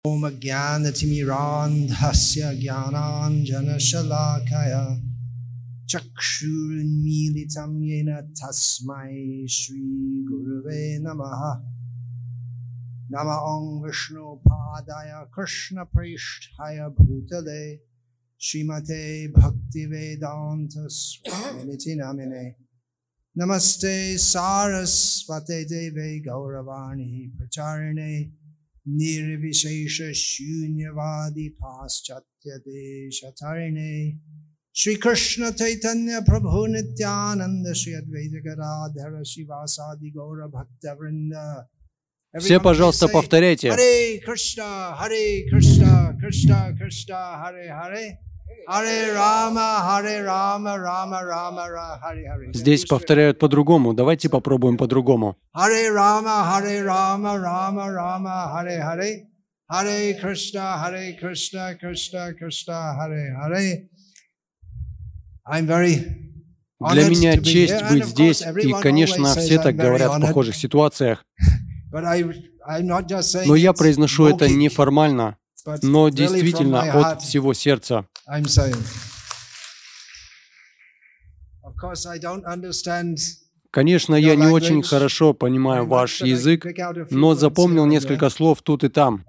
Om Jnanatimirandhasya Jnananjanashalakaya Chakshurunmilitam Yena Tasmai Shri Gurave Namaha Nama Om Vishnu Padaya Krishna Prishthaya Bhutale Srimate Bhaktivedanta Swamiti Namine Namaste Sarasvate Deve Gauravani Pracharine Nirvishesha Shunyavadi Paschatya Deshatarine Shri Krishna Chaitanya Prabhu Nityananda Shri Advaita Gadadhara Shivasadi Gaura Bhakta Vrinda. Все, пожалуйста, повторяйте. Харе Кришна, Харе Кришна, Кришна Кришна, Харе Харе, Харе Рама, Рама Рама, Харе Харе. Здесь повторяют по-другому. Давайте попробуем по-другому. Харе Рама, Рама Рама, Харе Харе, Харе Кришна, Кришна Кришна, Харе Харе. Для меня честь быть здесь, и, конечно, все так говорят в похожих ситуациях. Но я произношу это неформально, но действительно от всего сердца. Конечно, я не очень хорошо понимаю ваш язык, но запомнил несколько слов тут и там.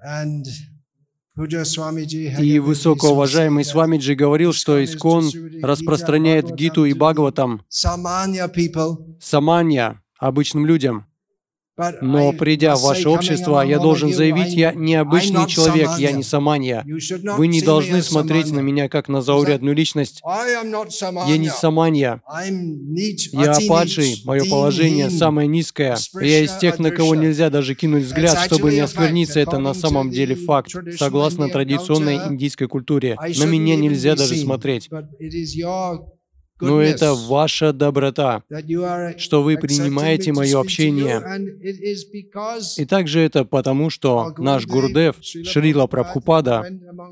И высокоуважаемый Свамиджи говорил, что Искон распространяет Гиту и Бхагаватам саманья, обычным людям. Но, придя в ваше общество, я должен заявить, я не обычный человек, я не саманья. Вы не должны смотреть на меня как на заурядную личность. Я не саманья. Я падший, мое положение самое низкое. Я из тех, на кого нельзя даже кинуть взгляд, чтобы не оскверниться. Это на самом деле факт. Согласно традиционной индийской культуре, на меня нельзя даже смотреть. Но это ваша доброта, что вы принимаете мое общение. И также это потому, что наш Гурудев, Шрила Прабхупада,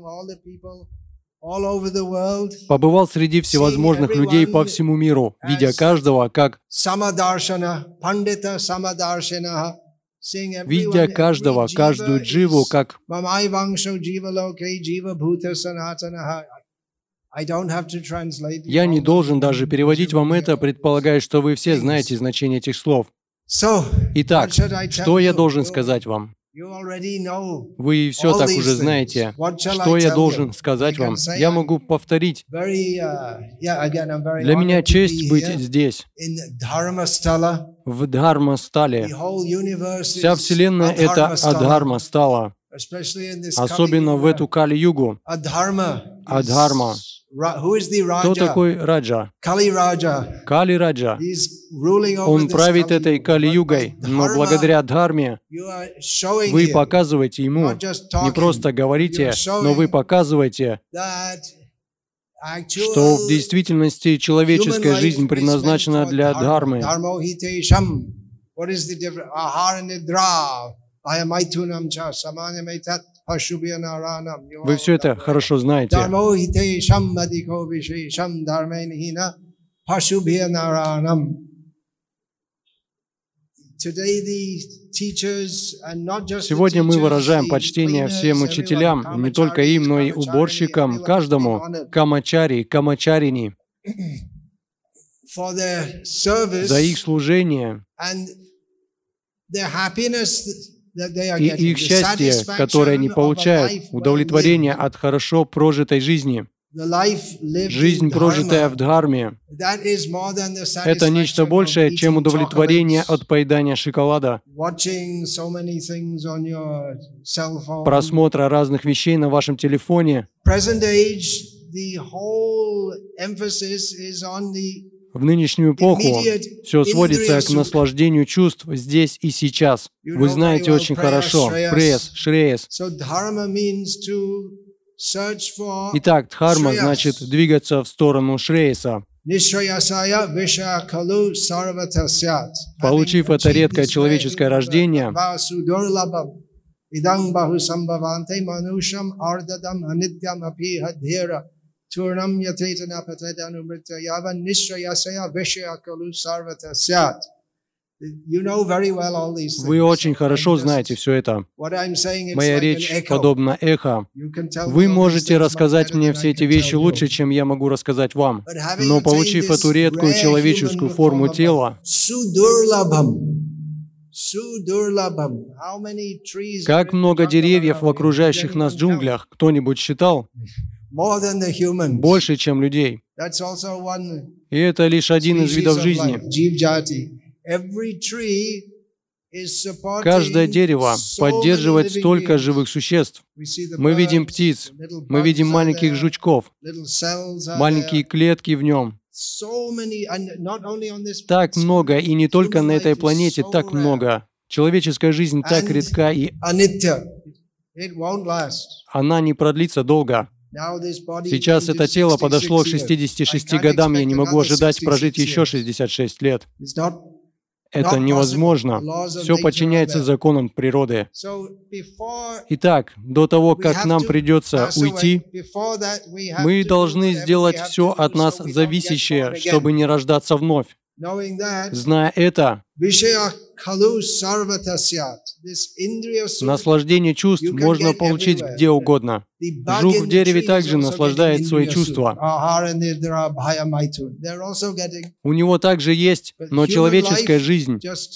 побывал среди всевозможных людей по всему миру, видя каждого как каждую дживу, как я не должен даже переводить вам это, предполагая, что вы все знаете значение этих слов. Итак, что я должен сказать вам? Вы все так уже знаете. Что я должен сказать вам? Я могу повторить. Для меня честь быть здесь, в Дхарма-стале. Вся Вселенная — это Адхарма-стала. Особенно в эту Кали-югу. Адхарма. Кто такой Раджа? Кали-раджа. Он правит этой Кали-югой, но благодаря Дхарме вы показываете ему, не просто говорите, но вы показываете, что в действительности человеческая жизнь предназначена для Дхармы. Вы все это хорошо знаете. Сегодня мы выражаем почтение всем учителям, не только им, но и уборщикам, каждому, камачари, камачарини, за их служение и их счастье, которое они получают, удовлетворение от хорошо прожитой жизни. Жизнь, прожитая в Дхарме, это нечто большее, чем удовлетворение от поедания шоколада, просмотра разных вещей на вашем телефоне. В нынешнюю эпоху все сводится к наслаждению чувств здесь и сейчас. Вы знаете очень хорошо. Прес, шреяс. Итак, дхарма значит двигаться в сторону шреяса. Получив это редкое человеческое рождение, Вы очень хорошо знаете все это. Моя речь подобна эхо. Вы можете рассказать мне все эти вещи лучше, чем я могу рассказать вам. Но получив эту редкую человеческую форму тела, как много деревьев в окружающих нас джунглях, кто-нибудь считал? Больше, чем людей. И это лишь один из видов жизни. Каждое дерево поддерживает столько живых существ. Мы видим птиц, мы видим маленьких жучков, маленькие клетки в нем. Так много, и не только на этой планете так много. Человеческая жизнь так редка, и она не продлится долго. Сейчас это тело подошло к 66 годам, я не могу ожидать прожить еще 66 лет. Это невозможно. Все подчиняется законам природы. Итак, до того, как нам придется уйти, мы должны сделать все от нас зависящее, чтобы не рождаться вновь. Зная это, наслаждение чувств можно получить где угодно. Жук в дереве также наслаждает свои чувства. У него также есть, но человеческая жизнь.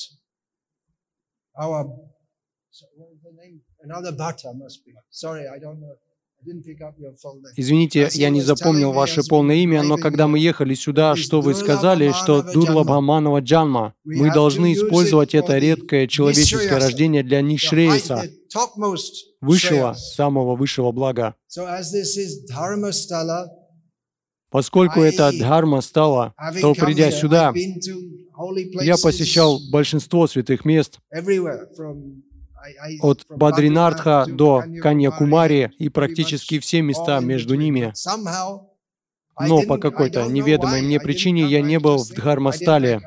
Извините, я не запомнил ваше полное имя, но когда мы ехали сюда, что вы сказали, что Дурлабхаманава Джанма, мы должны использовать это редкое человеческое рождение для Нишреяса, высшего, самого высшего блага. Поскольку это Дхарма стала, то, придя сюда, я посещал большинство святых мест, от Бадринатха до Каньякумари и практически все места между ними. Но по какой-то неведомой мне причине я не был в Дхармастале.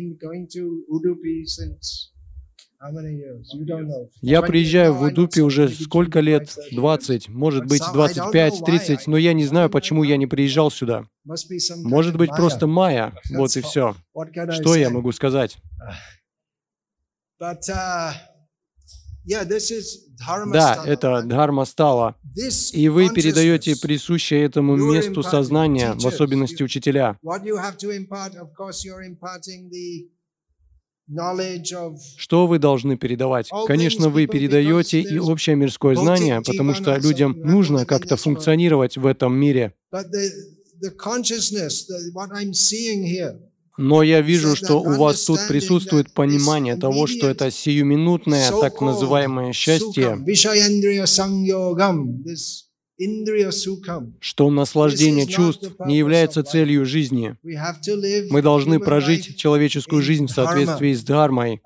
Я приезжаю в Удупи уже сколько лет? 20, может быть, 25, 30, но я не знаю, почему я не приезжал сюда. Может быть, просто майя. Вот и все. Что я могу сказать? Да, это Дхармастала. И вы передаете присущее этому месту сознание, в особенности учителя. Что вы должны передавать? Конечно, вы передаете и общее мирское знание, потому что людям нужно как-то функционировать в этом мире. Но я вижу, что у вас тут присутствует понимание того, что это сиюминутное так называемое счастье, что наслаждение чувств не является целью жизни. Мы должны прожить человеческую жизнь в соответствии с Дхармой.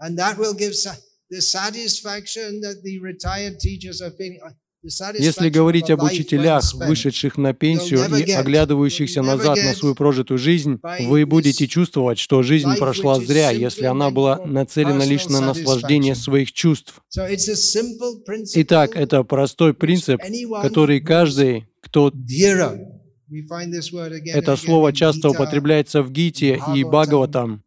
Если говорить об учителях, вышедших на пенсию и оглядывающихся назад на свою прожитую жизнь, вы будете чувствовать, что жизнь прошла зря, если она была нацелена лишь на наслаждение своих чувств. Итак, это простой принцип, который каждый, кто... Это слово часто употребляется в Гите и Бхагаватам.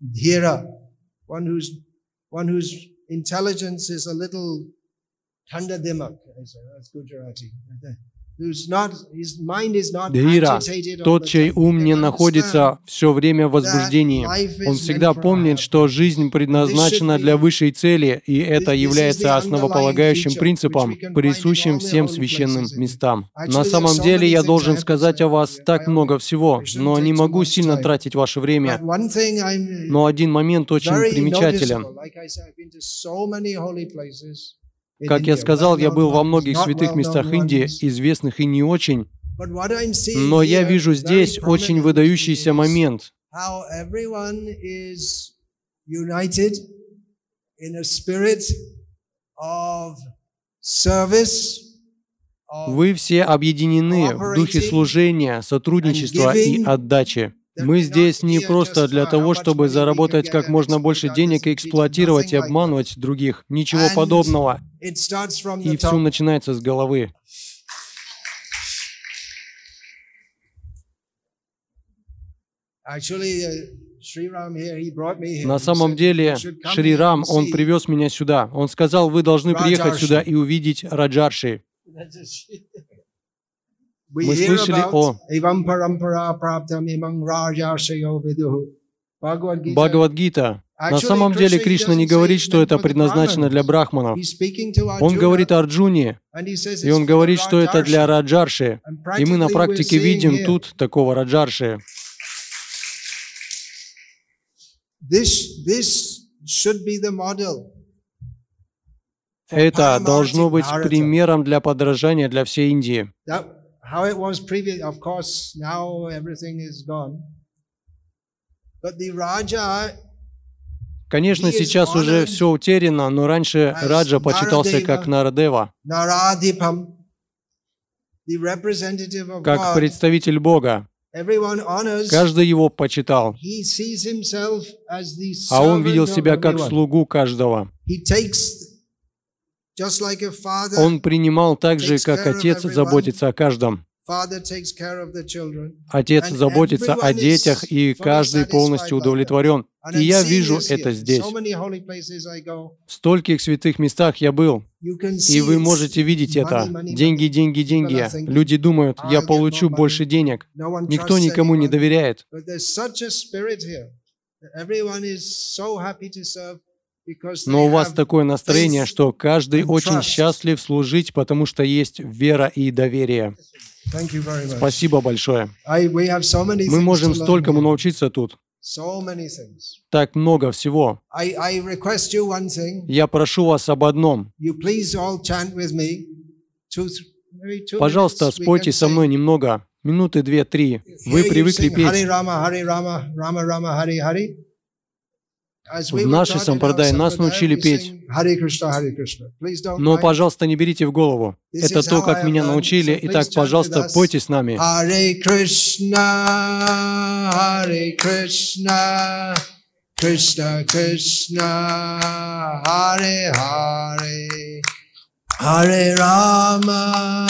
Дхира, тот, чей ум не находится все время в возбуждении. Он всегда помнит, что жизнь предназначена для высшей цели, и это является основополагающим принципом, присущим всем священным местам. На самом деле, я должен сказать о вас так много всего, но не могу сильно тратить ваше время. Но один момент очень примечателен. Как я сказал, я был во многих святых местах Индии, известных и не очень, но я вижу здесь очень выдающийся момент. Вы все объединены в духе служения, сотрудничества и отдачи. Мы здесь не просто для того, чтобы заработать как можно больше денег и эксплуатировать и обманывать других. Ничего подобного. И все начинается с головы. На самом деле, Шри Рам, он привез меня сюда. Он сказал, вы должны приехать сюда и увидеть Раджарши. Мы слышали о Бхагавад-гита. На самом деле Кришна не говорит, что это предназначено для брахманов. Он говорит Арджуне, и он говорит, что это для Раджарши. И мы на практике видим тут такого Раджарши. Это должно быть примером для подражания для всей Индии. Конечно, сейчас уже все утеряно, но раньше Раджа почитался как Нарадева, как представитель Бога. Каждый его почитал, а он видел себя как слугу каждого. Он принимал так же, как отец заботится о каждом. Отец заботится о детях, и каждый полностью удовлетворен. И я вижу это здесь. В стольких святых местах я был, и вы можете видеть это. Деньги, деньги, деньги. Люди думают, я получу больше денег. Никто никому не доверяет. Но у вас такое настроение, что каждый очень счастлив служить, потому что есть вера и доверие. Спасибо большое. Мы можем столькому научиться тут. Так много всего. Я прошу вас об одном. Пожалуйста, спойте со мной немного, минуты 2-3. Вы привыкли петь. В нашей сампрадай нас научили петь. Но, пожалуйста, не берите в голову. Это то, как меня научили. Итак, пожалуйста, пойте с нами. Харе Кришна, Кришна Кришна, Харе Харе, Харе Рама,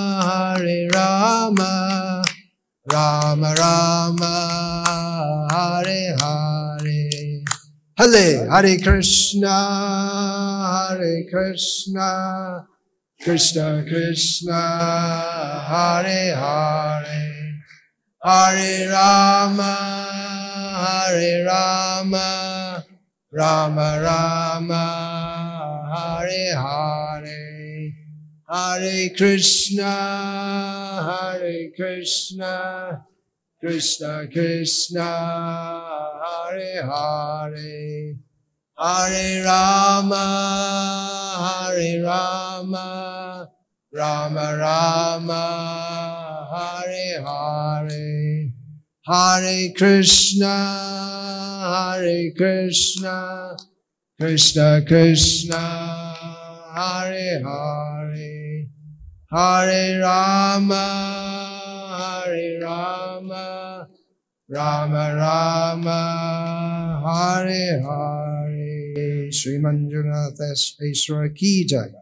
Рама Рама, Харе Харе. Hare Krishna, Krishna Krishna, Hare Hare, Hare Rama, Rama Rama, Hare Hare, Hare Krishna, Krishna Krishna, Hare Hare, Hare Rama, Rama Rama, Hare Hare, Hare Krishna, Krishna Krishna, Hare Hare, Hare Rama, Rama Rama, Hare Hare. Sri Manjunath Eswara Ki Jai.